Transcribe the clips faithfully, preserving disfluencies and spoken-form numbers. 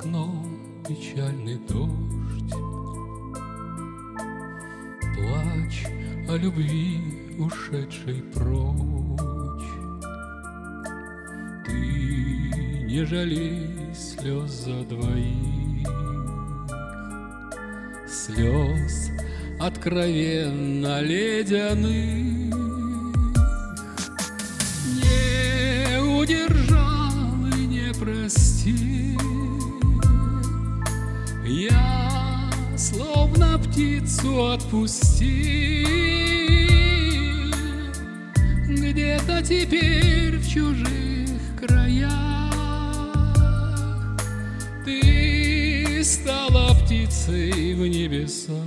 окном печальный дождь, плач о любви, ушедшей прочь. Ты не жалей слез за двоих, слез откровенно ледяных. Не удержал и не простил я, словно птицу отпустил. Где-то теперь в чужих краях ты стала птицей в небесах.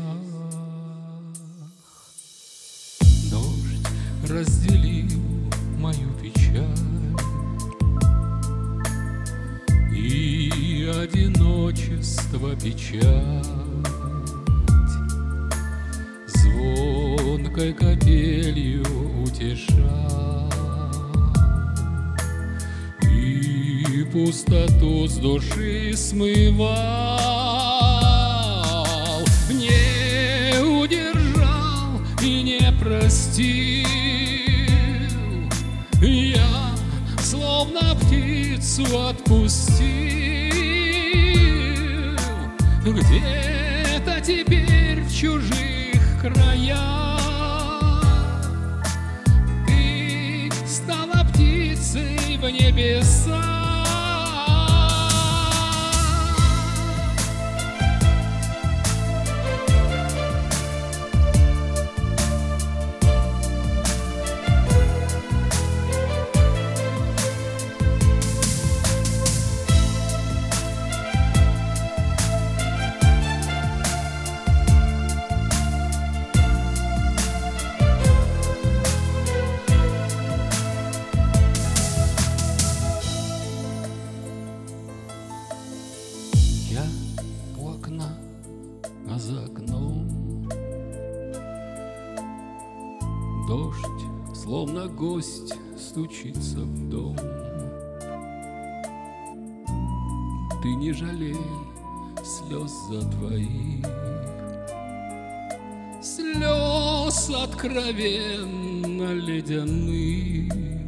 Дождь разделил мою печаль, и одиночество печать звонкой капелью утешал, и пустоту с души смывал. Не удержал и не простил я, словно птицу отпустил. Где-то теперь в чужих краях ты стала птицей в небесах. Я у окна, а за окном дождь, словно гость, стучится в дом. Ты не жалей слез за двоих, слез откровенно ледяных.